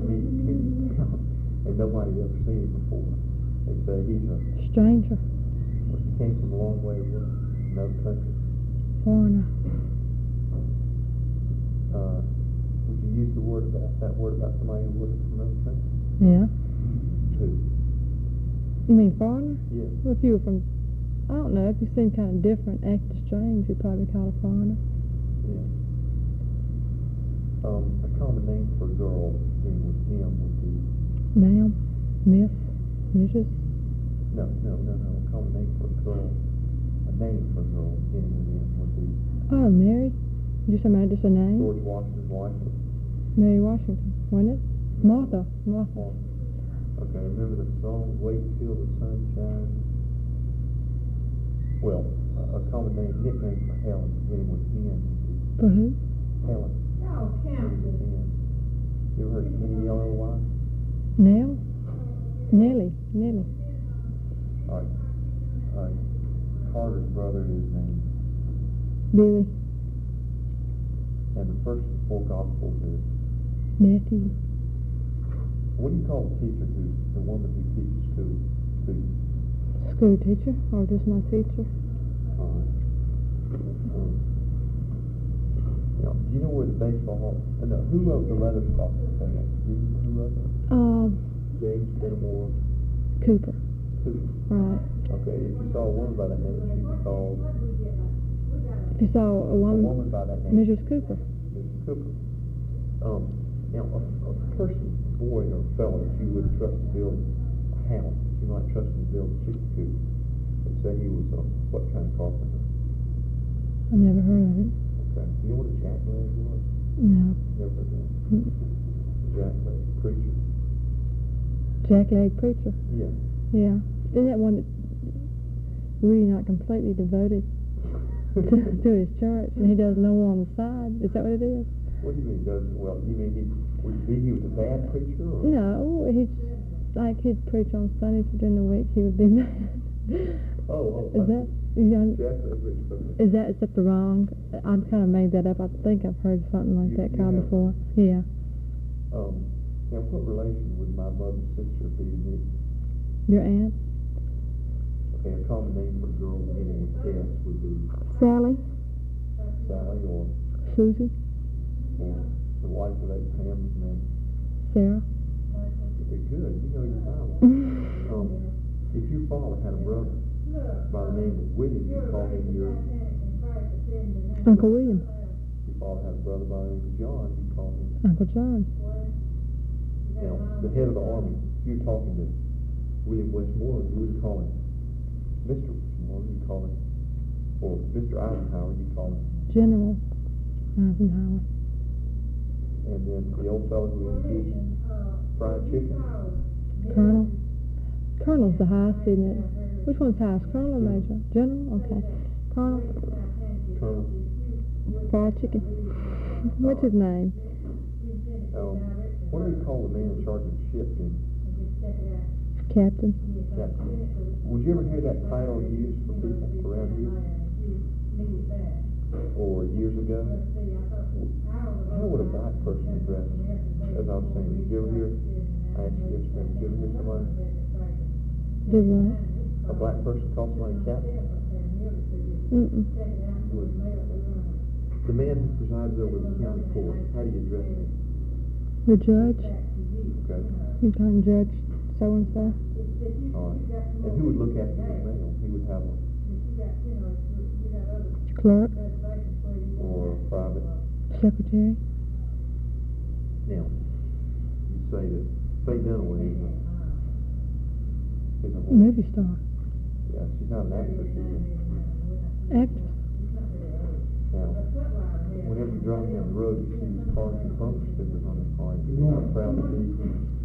meet him and nobody's ever seen him before. They say he's a stranger. Well, he came from a long way away, another country. Foreigner. Would you use that word about somebody who wasn't from another country? Yeah. Who? You mean foreigner? Yeah. Well, if you were from, I don't know, if you seem kind of different, acting strange, you'd probably call a foreigner. Yeah. A common name for a girl beginning with M would be... Ma'am, Miss, Mrs. No. A common name for a girl, a name for a girl beginning with M would be... Oh, Mary? Just a name? George Washington's wife. Mary Washington, wasn't it? Martha. Okay, remember the song, Wait Till the Sun Shines? Well, a common nickname for Helen beginning with N. For who? Helen. No, Campbell. You ever heard of N-E-L-L-Y? Nell? Nellie. All right. Carter's brother is named Billy. And the first of the four Gospels is... Matthew. What do you call the teacher who's the woman who teaches school to you? School teacher, or just my teacher? Do you know where the baseball... who wrote the Leatherstock Tale? Do you know who wrote that? James Fenimore Cooper. Right. Okay, if you saw a woman by that name, she'd be called... If you saw a woman by that name... Mrs. Cooper. Mrs. Cooper. A person, a boy or a fellow that you would trust to build a house, you might trust him to build a chicken coop, and say he was what kind of carpenter? I've never heard of it. Okay. You know what a jackleg was? No. Never heard of that. Jackleg preacher. Jackleg preacher? Yeah. Yeah. Isn't that one that's really not completely devoted to his church, and he does no more on the side? Is that what it is? What do you mean does? Well, you mean he was a bad preacher? Or? No, he'd preach on Sundays, but during the week he would be mad. Is that the wrong? I've kind of made that up. I think I've heard something like that called before. Yeah. Now, what relation would my mother's sister be to me? Your aunt? Okay, a common name for a girl beginning with S would be Sally. Sally or Susie. Or the wife of Abraham's name. Sarah. Very good. You know your Bible. If your father had a brother by the name of William, you call him your Uncle William. If your father had a brother by the name of John, you call him Uncle John. Now, the head of the army, if you're talking to William Westmoreland, you wouldn't call him Mr. Westmoreland, you'd call him, or Mr. Eisenhower, you'd call him General Eisenhower. And then the old fellow who introduced fried chicken. Colonel. Colonel's the highest, isn't it? Which one's highest, Colonel or Major? General? Okay. Colonel. Fried chicken. What's his name? What do they call the man in charge of the ship then? Captain. Captain. Would you ever hear that title used for people around here? Or years ago? How would a black person address, as I was saying, did you ever hear, I asked you yesterday, did you ever hear somebody? Did what? A black person call somebody captain? The man who presides over the county court, how do you address him? The judge. Okay. You call him Judge so-and-so. All right. And who would look after his mail? He would have a clerk. Or a private secretary. Now, you say that Faye Dunaway is a movie star. Yeah, she's not an actress, is she? Actress. Now, whenever you drive down the road, you see these cars with bumper stickers on the car. You're not proud to be